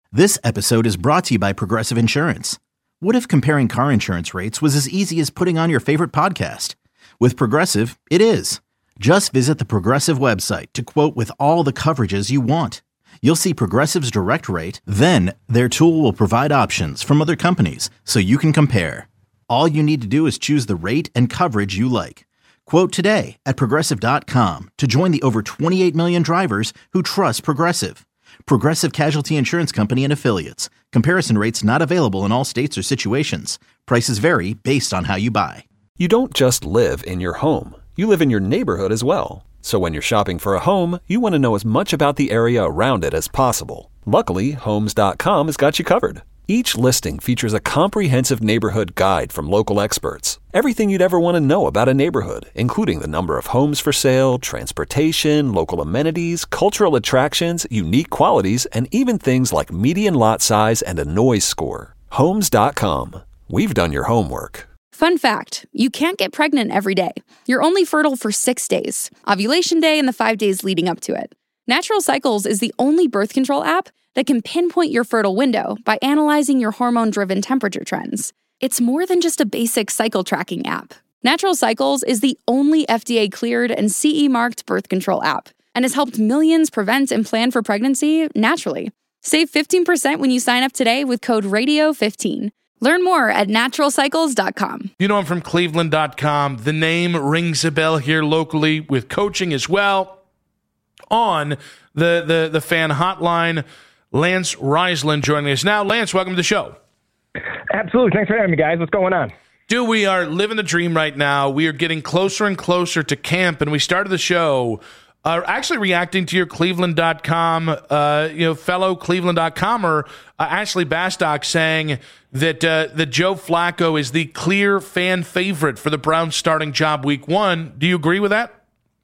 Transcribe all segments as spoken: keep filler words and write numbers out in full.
This episode is brought to you by Progressive Insurance. What if comparing car insurance rates was as easy as putting on your favorite podcast? With Progressive, it is. Just visit the Progressive website to quote with all the coverages you want. You'll see Progressive's direct rate, then their tool will provide options from other companies so you can compare. All you need to do is choose the rate and coverage you like. Quote today at progressive dot com to join the over twenty-eight million drivers who trust Progressive. Progressive Casualty Insurance Company and Affiliates. Comparison rates not available in all states or situations. Prices vary based on how you buy. You don't just live in your home. You live in your neighborhood as well. So when you're shopping for a home, you want to know as much about the area around it as possible. Luckily, Homes dot com has got you covered. Each listing features a comprehensive neighborhood guide from local experts. Everything you'd ever want to know about a neighborhood, including the number of homes for sale, transportation, local amenities, cultural attractions, unique qualities, and even things like median lot size and a noise score. Homes dot com. We've done your homework. Fun fact, you can't get pregnant every day. You're only fertile for six days, ovulation day and the five days leading up to it. Natural Cycles is the only birth control app that can pinpoint your fertile window by analyzing your hormone-driven temperature trends. It's more than just a basic cycle tracking app. Natural Cycles is the only F D A-cleared and C E-marked birth control app and has helped millions prevent and plan for pregnancy naturally. Save fifteen percent when you sign up today with code radio fifteen. Learn more at natural cycles dot com. You know I'm from cleveland dot com. The name rings a bell here locally with coaching as well. On the, the, the fan hotline, Lance Reisland joining us now. Lance, welcome to the show. Absolutely. Thanks for having me, guys. What's going on? Dude, we are living the dream right now. We are getting closer and closer to camp, and we started the show uh, actually reacting to your cleveland dot com, uh, you know, fellow cleveland dot comer, uh, Ashley Bastock, saying that, uh, that Joe Flacco is the clear fan favorite for the Browns starting job week one. Do you agree with that?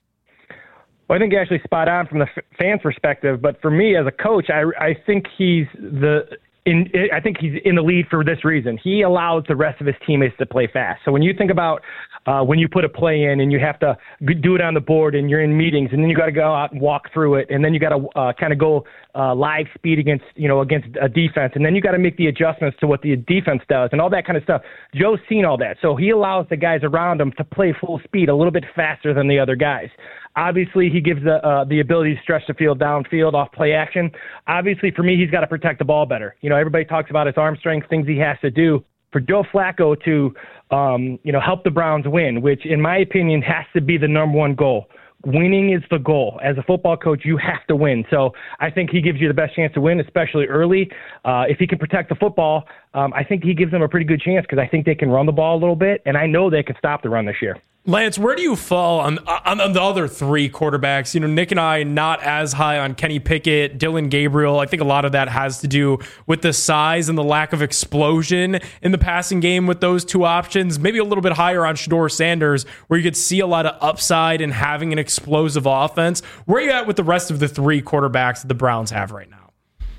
Well, I think you're actually spot on from the f- fan perspective, but for me as a coach, I, I think he's the in. I think he's in the lead for this reason. He allows the rest of his teammates to play fast. So when you think about uh, when you put a play in and you have to do it on the board and you're in meetings and then you got to go out and walk through it and then you got to uh, kind of go uh, live speed against you know against a defense and then you got to make the adjustments to what the defense does and all that kind of stuff. Joe's seen all that, so he allows the guys around him to play full speed a little bit faster than the other guys. Obviously, he gives the uh, the ability to stretch the field downfield off play action. Obviously, for me, he's got to protect the ball better. You know, everybody talks about his arm strength, things he has to do. For Joe Flacco to, um, you know, help the Browns win, which in my opinion has to be the number one goal. Winning is the goal. As a football coach, you have to win. So I think he gives you the best chance to win, especially early. Uh, if he can protect the football, um, I think he gives them a pretty good chance because I think they can run the ball a little bit, and I know they can stop the run this year. Lance, where do you fall on, on on the other three quarterbacks? You know, Nick and I not as high on Kenny Pickett, Dylan Gabriel. I think a lot of that has to do with the size and the lack of explosion in the passing game with those two options. Maybe a little bit higher on Shedeur Sanders, where you could see a lot of upside in having an explosive offense. Where are you at with the rest of the three quarterbacks that the Browns have right now?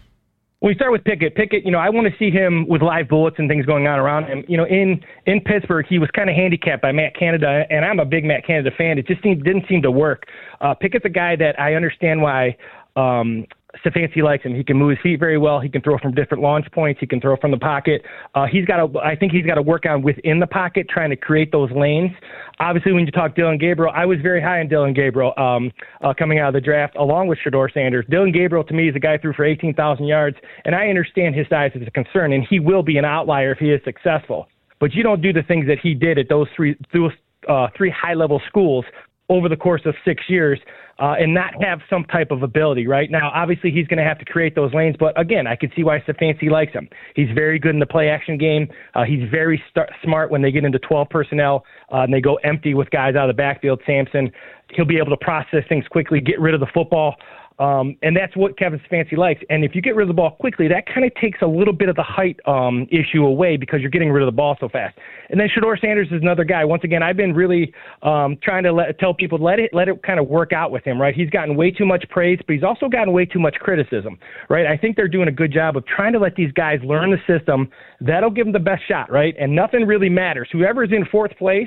We start with Pickett. Pickett, you know, I want to see him with live bullets and things going on around him. You know, in, in Pittsburgh, he was kind of handicapped by Matt Canada, and I'm a big Matt Canada fan. It just seemed, didn't seem to work. Uh, Pickett's a guy that I understand why um, Stefanski likes him. He can move his feet very well. He can throw from different launch points. He can throw from the pocket. Uh, he's got to, I think he's got to work on within the pocket, trying to create those lanes. Obviously, when you talk Dylan Gabriel, I was very high on Dylan Gabriel um, uh, coming out of the draft, along with Shedeur Sanders. Dylan Gabriel, to me, is a guy who threw for eighteen thousand yards, and I understand his size is a concern, and he will be an outlier if he is successful. But you don't do the things that he did at those three, those, uh, three high-level schools over the course of six years uh, and not have some type of ability, right? Now, obviously, he's going to have to create those lanes, but again, I can see why Stefanski likes him. He's very good in the play-action game. Uh, he's very st- smart when they get into twelve personnel uh, and they go empty with guys out of the backfield. Samson, he'll be able to process things quickly, get rid of the football. Um, and that's what Kevin Stefanski likes. And if you get rid of the ball quickly, that kind of takes a little bit of the height um, issue away because you're getting rid of the ball so fast. And then Shedeur Sanders is another guy. Once again, I've been really um, trying to let, tell people, let it let it kind of work out with him, right? He's gotten way too much praise, but he's also gotten way too much criticism, right? I think they're doing a good job of trying to let these guys learn the system. That'll give them the best shot, right? And nothing really matters. Whoever's in fourth place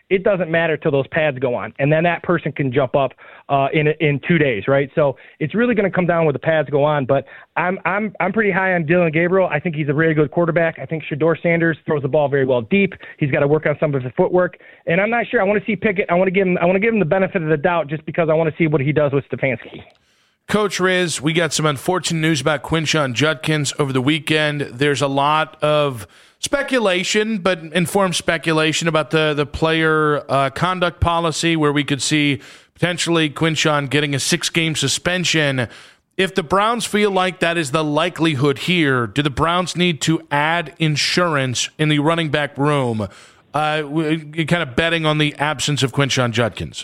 it doesn't matter till those pads go on. And then that person can jump up uh, in in two days, right? So it's really going to come down when the pads go on. But I'm I'm I'm pretty high on Dillon Gabriel. I think he's a really good quarterback. I think Shedeur Sanders throws the ball very well deep. He's got to work on some of his footwork. And I'm not sure. I want to see Pickett. I want to give him I want to give him the benefit of the doubt just because I want to see what he does with Stefanski. Coach Riz, we got some unfortunate news about Quinshon Judkins over the weekend. There's a lot of speculation, but informed speculation about the, the player uh, conduct policy where we could see potentially Quinshon getting a six-game suspension. If the Browns feel like that is the likelihood here, do the Browns need to add insurance in the running back room, uh, kind of betting on the absence of Quinshon Judkins?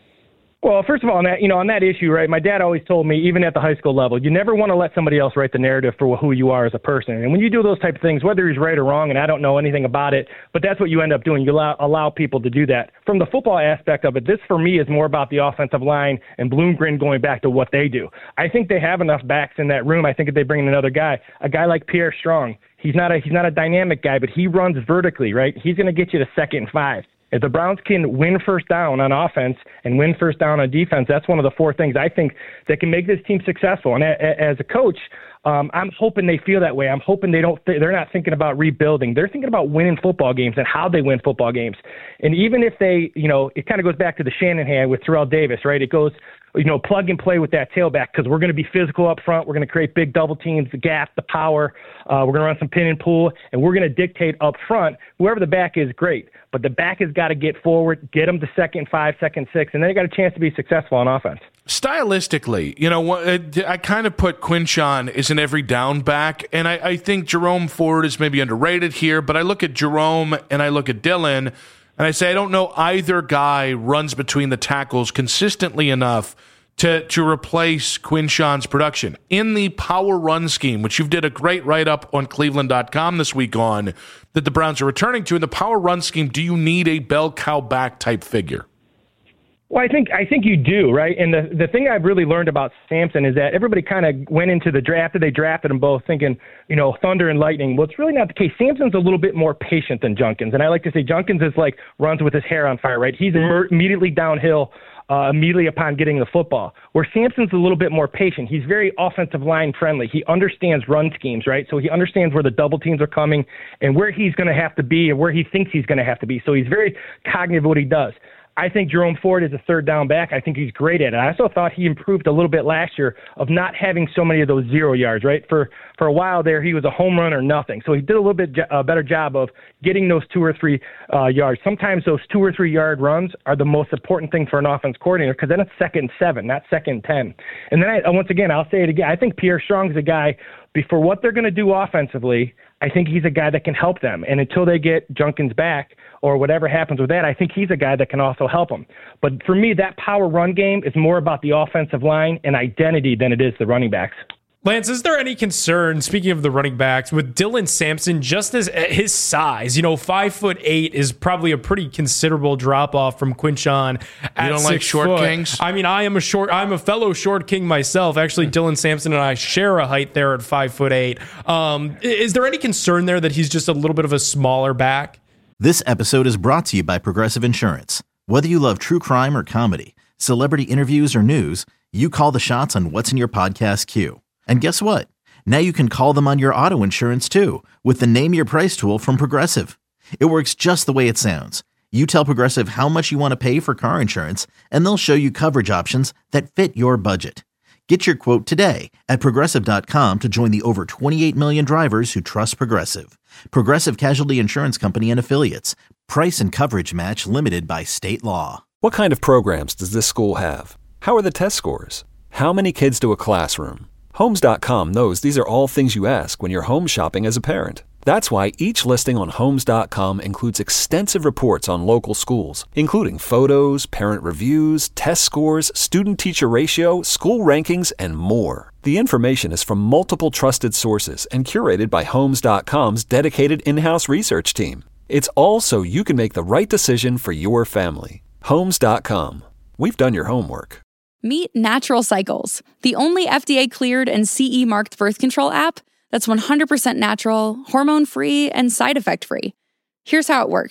Well, first of all, on that, you know, on that issue, right, my dad always told me, even at the high school level, you never want to let somebody else write the narrative for who you are as a person. And when you do those type of things, whether he's right or wrong, and I don't know anything about it, but that's what you end up doing. You allow, allow people to do that. From the football aspect of it, this for me is more about the offensive line and Bloomgren going back to what they do. I think they have enough backs in that room. I think if they bring in another guy, a guy like Pierre Strong, he's not a he's not a dynamic guy, but he runs vertically, right? He's going to get you to second and five. If the Browns can win first down on offense and win first down on defense, that's one of the four things I think that can make this team successful. And a, a, as a coach, um, I'm hoping they feel that way. I'm hoping they don't. Th- they're not thinking about rebuilding. They're thinking about winning football games and how they win football games. And even if they, you know, it kind of goes back to the Shanahan with Terrell Davis, right? It goes, you know, plug and play with that tailback because we're going to be physical up front. We're going to create big double teams, the gap, the power. Uh, we're going to run some pin and pull, and we're going to dictate up front. Whoever the back is, great. But the back has got to get forward, get them to second five, second six, and then they got a chance to be successful on offense. Stylistically, you know, I kind of put Quinshon as an every down back, and I, I think Jerome Ford is maybe underrated here, but I look at Jerome and I look at Dillon, and I say I don't know either guy runs between the tackles consistently enough to to replace Quinshon's production. In the power run scheme, which you've did a great write-up on Cleveland dot com this week on, that the Browns are returning to, in the power run scheme, do you need a bell cow back type figure? Well, I think I think you do, right? And the, the thing I've really learned about Sampson is that everybody kind of went into the draft, they drafted them both thinking, you know, thunder and lightning. Well, it's really not the case. Sampson's a little bit more patient than Judkins. And I like to say Judkins is like runs with his hair on fire, right? He's immer- immediately downhill uh, immediately upon getting the football, where Sampson's a little bit more patient. He's very offensive line friendly. He understands run schemes, right? So he understands where the double teams are coming and where he's going to have to be and where he thinks he's going to have to be. So he's very cognitive of what he does. I think Jerome Ford is a third down back. I think he's great at it. I also thought he improved a little bit last year of not having so many of those zero yards, right? For for a while there, he was a home run or nothing. So he did a little bit a uh, better job of getting those two or three uh, yards. Sometimes those two or three yard runs are the most important thing for an offense coordinator because then it's second seven, not second ten. And then I, once again, I'll say it again. I think Pierre Strong's a guy, for what they're going to do offensively, I think he's a guy that can help them. And until they get Judkins back or whatever happens with that, I think he's a guy that can also help them. But for me, that power run game is more about the offensive line and identity than it is the running backs. Lance, is there any concern, speaking of the running backs, with Dylan Sampson just as his size? You know, five foot eight is probably a pretty considerable drop off from Quinshon. You don't like short foot. kings? I mean, I am a short. I'm a fellow short king myself. Actually, Dylan Sampson and I share a height there at five foot eight. Um, is there any concern there that he's just a little bit of a smaller back? This episode is brought to you by Progressive Insurance. Whether you love true crime or comedy, celebrity interviews or news, you call the shots on what's in your podcast queue. And guess what? Now you can call them on your auto insurance too with the Name Your Price tool from Progressive. It works just the way it sounds. You tell Progressive how much you want to pay for car insurance, and they'll show you coverage options that fit your budget. Get your quote today at Progressive dot com to join the over twenty-eight million drivers who trust Progressive. Progressive Casualty Insurance Company and Affiliates. Price and coverage match limited by state law. What kind of programs does this school have? How are the test scores? How many kids do a classroom? Homes dot com knows these are all things you ask when you're home shopping as a parent. That's why each listing on Homes dot com includes extensive reports on local schools, including photos, parent reviews, test scores, student-teacher ratio, school rankings, and more. The information is from multiple trusted sources and curated by Homes dot com's dedicated in-house research team. It's all so you can make the right decision for your family. Homes dot com. We've done your homework. Meet Natural Cycles, the only F D A-cleared and C E-marked birth control app that's one hundred percent natural, hormone-free, and side-effect-free. Here's how it works.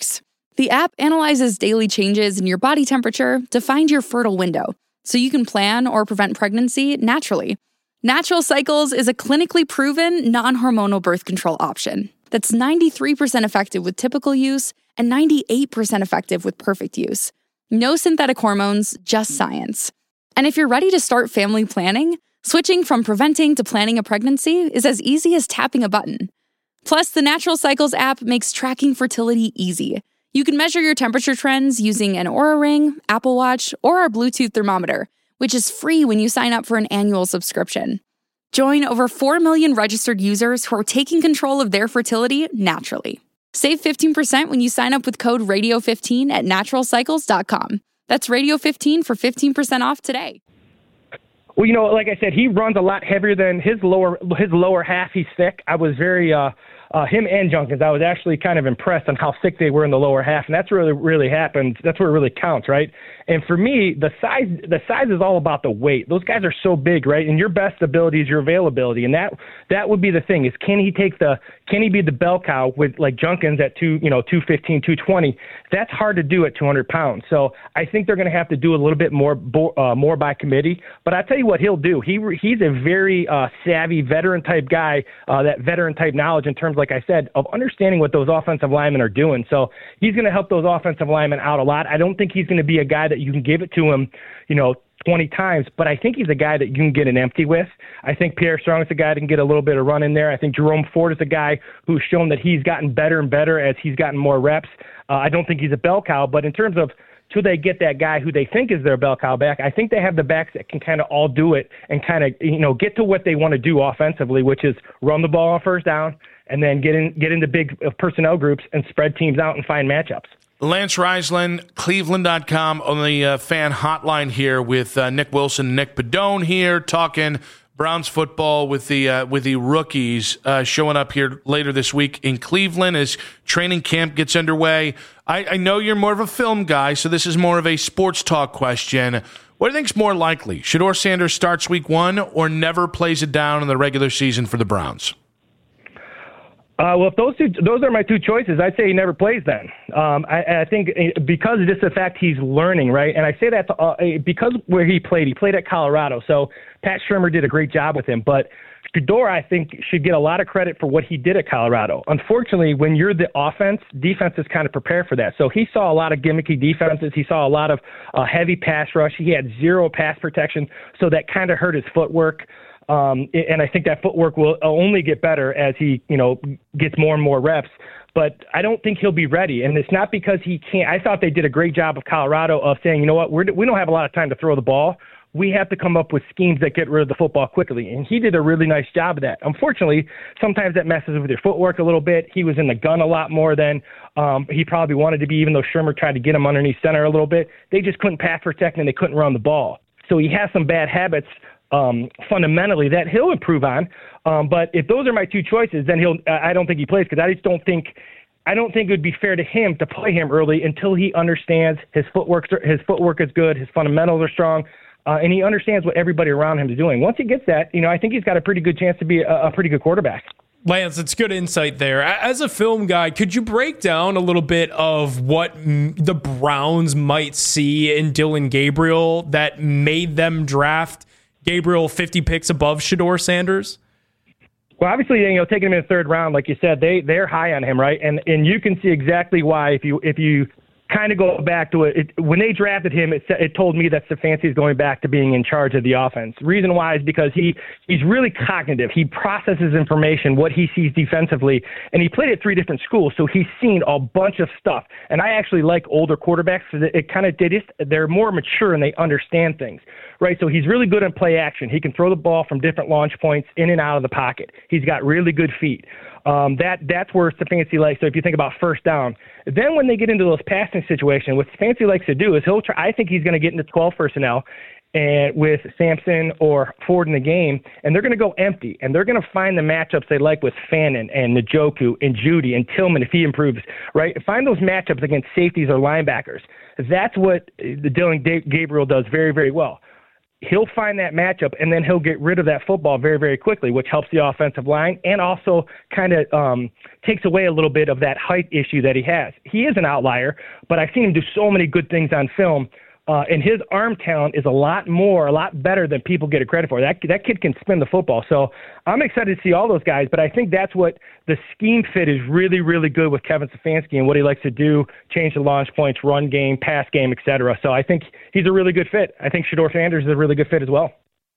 The app analyzes daily changes in your body temperature to find your fertile window, so you can plan or prevent pregnancy naturally. Natural Cycles is a clinically proven, non-hormonal birth control option that's ninety-three percent effective with typical use and ninety-eight percent effective with perfect use. No synthetic hormones, just science. And if you're ready to start family planning, switching from preventing to planning a pregnancy is as easy as tapping a button. Plus, the Natural Cycles app makes tracking fertility easy. You can measure your temperature trends using an Oura Ring, Apple Watch, or our Bluetooth thermometer, which is free when you sign up for an annual subscription. Join over four million registered users who are taking control of their fertility naturally. Save fifteen percent when you sign up with code radio fifteen at natural cycles dot com. That's radio fifteen for fifteen percent off today. Well, you know, like I said, he runs a lot heavier than his lower his lower half. He's thick. I was very uh, uh, him and Junkins. I was actually kind of impressed on how thick they were in the lower half, and that's really really happened. That's where it really counts, right? And for me, the size the size is all about the weight. Those guys are so big, right? And your best ability is your availability, and that that would be the thing: is can he take the can he be the bell cow with like Junkins at two you know two fifteen, two twenty? That's hard to do at two hundred pounds. So I think they're going to have to do a little bit more uh, more by committee. But I tell you what he'll do. He he's a very uh, savvy veteran type guy. Uh, that veteran type knowledge in terms, like I said, of understanding what those offensive linemen are doing. So he's going to help those offensive linemen out a lot. I don't think he's going to be a guy that you can give it to him, you know, twenty times, but I think he's a guy that you can get an empty with. I think Pierre Strong is a guy that can get a little bit of run in there. I think Jerome Ford is a guy who's shown that he's gotten better and better as he's gotten more reps. Uh, I don't think he's a bell cow, but in terms of till they get that guy who they think is their bell cow back, I think they have the backs that can kind of all do it and kind of, you know, get to what they want to do offensively, which is run the ball on first down and then get in, get into big personnel groups and spread teams out and find matchups. Lance Reisland, Cleveland dot com on the uh, fan hotline here with uh, Nick Wilson, Nick Padone here talking Browns football with the uh, with the rookies uh, showing up here later this week in Cleveland as training camp gets underway. I, I know you're more of a film guy, so this is more of a sports talk question. What do you think's more likely? Shedeur Sanders starts week one or never plays it down in the regular season for the Browns? Uh, well, if those two, those are my two choices, I'd say he never plays then. Um, I, I think because of just the fact he's learning, right? And I say that to, uh, because where he played, he played at Colorado. So Pat Shurmur did a great job with him. But Shedeur, I think, should get a lot of credit for what he did at Colorado. Unfortunately, when you're the offense, defense is kind of prepared for that. So he saw a lot of gimmicky defenses. He saw a lot of uh, heavy pass rush. He had zero pass protection. So that kind of hurt his footwork. Um, and I think that footwork will only get better as he, you know, gets more and more reps. But I don't think he'll be ready. And it's not because he can't. I thought they did a great job of Colorado of saying, you know what, we're, we don't have a lot of time to throw the ball. We have to come up with schemes that get rid of the football quickly. And he did a really nice job of that. Unfortunately, sometimes that messes with your footwork a little bit. He was in the gun a lot more than um, he probably wanted to be, even though Shurmur tried to get him underneath center a little bit. They just couldn't pass protect and they couldn't run the ball. So he has some bad habits Um, fundamentally that he'll improve on. Um, but if those are my two choices, then he'll, uh, I don't think he plays because I just don't think, I don't think it would be fair to him to play him early until he understands his footwork, his footwork is good, his fundamentals are strong, uh, and he understands what everybody around him is doing. Once he gets that, you know, I think he's got a pretty good chance to be a, a pretty good quarterback. Lance, it's good insight there. As a film guy, could you break down a little bit of what the Browns might see in Dillon Gabriel that made them draft Gabriel fifty picks above Shedeur Sanders? Well, obviously, you know, taking him in the third round, like you said, they they're high on him, right? And and you can see exactly why if you if you kind of go back to it, it when they drafted him, it it told me that Stefanski is going back to being in charge of the offense. Reason why is because he he's really cognitive. He processes information, what he sees defensively, and he played at three different schools, so he's seen a bunch of stuff. And I actually like older quarterbacks because it, it kind of they just they're more mature and they understand things. Right, so he's really good in play action. He can throw the ball from different launch points in and out of the pocket. He's got really good feet. Um, that that's where Stefanski likes. So if you think about first down, then when they get into those passing situations, what Stefanski likes to do is he'll try. I think he's going to get into twelve personnel and with Sampson or Ford in the game, and they're going to go empty, and they're going to find the matchups they like with Fannin and Njoku and Judy and Tillman if he improves. Right, find those matchups against safeties or linebackers. That's what the Dillon Gabriel does very very well. he'll find that matchup, and then he'll get rid of that football very, very quickly, which helps the offensive line and also kind of um, takes away a little bit of that height issue that he has. He is an outlier, but I've seen him do so many good things on film. Uh, and his arm talent is a lot more, a lot better than people get credit for. That that kid can spin the football. So I'm excited to see all those guys, but I think that's what the scheme fit is really, really good with Kevin Stefanski and what he likes to do, change the launch points, run game, pass game, et cetera. So I think he's a really good fit. I think Shedeur Sanders is a really good fit as well.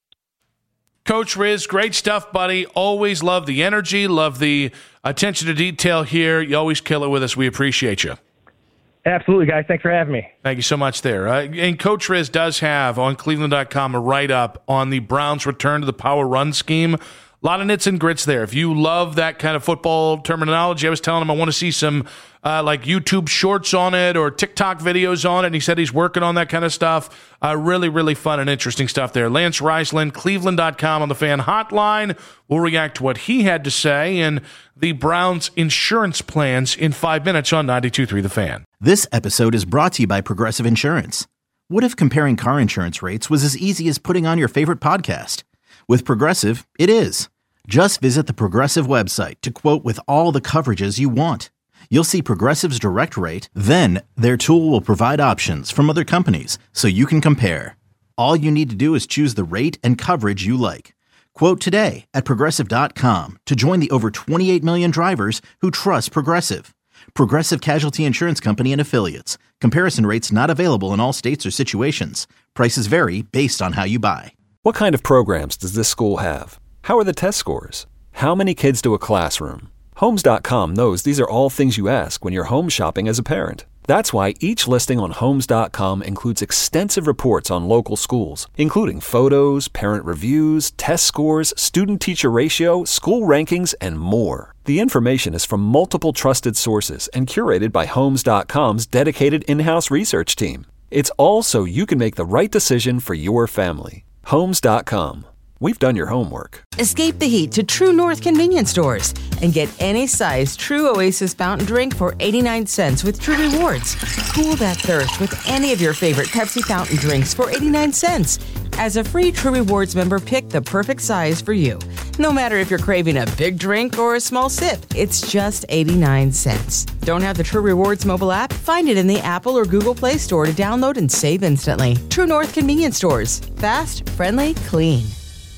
Coach Riz, great stuff, buddy. Always love the energy, love the attention to detail here. You always kill it with us. We appreciate you. Absolutely, guys. Thanks for having me. Thank you so much there. Uh, and Coach Riz does have on Cleveland dot com a write-up on the Browns' return to the power run scheme. A lot of nits and grits there. If you love that kind of football terminology, I was telling him I want to see some uh, like YouTube shorts on it or TikTok videos on it, and he said he's working on that kind of stuff. Uh, really, really fun and interesting stuff there. Lance Reisland, Cleveland dot com on the Fan Hotline. We'll react to what he had to say and the Browns' insurance plans in five minutes on ninety-two point three The Fan. This episode is brought to you by Progressive Insurance. What if comparing car insurance rates was as easy as putting on your favorite podcast? With Progressive, it is. Just visit the Progressive website to quote with all the coverages you want. You'll see Progressive's direct rate, then their tool will provide options from other companies so you can compare. All you need to do is choose the rate and coverage you like. Quote today at Progressive dot com to join the over twenty-eight million drivers who trust Progressive. Progressive Casualty Insurance Company and Affiliates. Comparison rates not available in all states or situations. Prices vary based on how you buy. What kind of programs does this school have? How are the test scores? How many kids to a classroom? Homes dot com knows these are all things you ask when you're home shopping as a parent. That's why each listing on Homes dot com includes extensive reports on local schools, including photos, parent reviews, test scores, student-teacher ratio, school rankings, and more. The information is from multiple trusted sources and curated by Homes dot com's dedicated in-house research team. It's all so you can make the right decision for your family. Homes dot com. We've done your homework. Escape the heat to True North convenience stores and get any size True Oasis fountain drink for eighty-nine cents with True Rewards. Cool that thirst with any of your favorite Pepsi fountain drinks for eighty-nine cents. As a free True Rewards member, pick the perfect size for you. No matter if you're craving a big drink or a small sip, it's just eighty-nine cents. Don't have the True Rewards mobile app? Find it in the Apple or Google Play Store to download and save instantly. True North convenience stores. Fast, friendly, clean.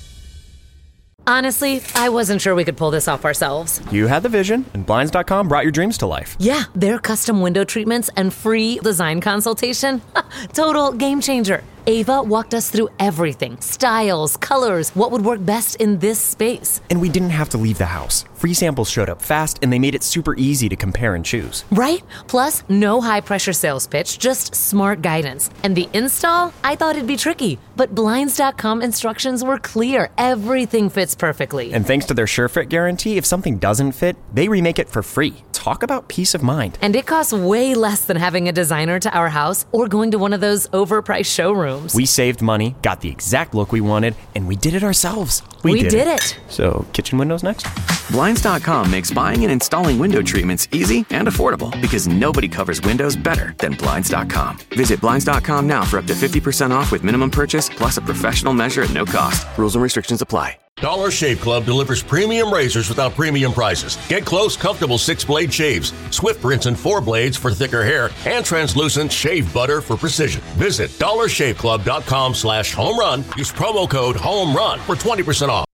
Honestly, I wasn't sure we could pull this off ourselves. You had the vision, and Blinds dot com brought your dreams to life. Yeah, their custom window treatments and free design consultation. Total game changer. Ava walked us through everything. Styles, colors, what would work best in this space. And we didn't have to leave the house. Free samples showed up fast, and they made it super easy to compare and choose. Right? Plus, no high-pressure sales pitch, just smart guidance. And the install? I thought it'd be tricky. But Blinds dot com instructions were clear. Everything fits perfectly. And thanks to their SureFit guarantee, if something doesn't fit, they remake it for free. Talk about peace of mind. And it costs way less than having a designer to our house or going to one of those overpriced showrooms. We saved money, got the exact look we wanted, and we did it ourselves. We, we did, did it. it. So, kitchen windows next? Blinds dot com makes buying and installing window treatments easy and affordable because nobody covers windows better than Blinds dot com. Visit Blinds dot com now for up to fifty percent off with minimum purchase plus a professional measure at no cost. Rules and restrictions apply. Dollar Shave Club delivers premium razors without premium prices. Get close, comfortable six-blade shaves, swift rinse and four blades for thicker hair, and translucent shave butter for precision. Visit dollar shave club dot com slash home run. Use promo code HOME RUN for twenty percent off.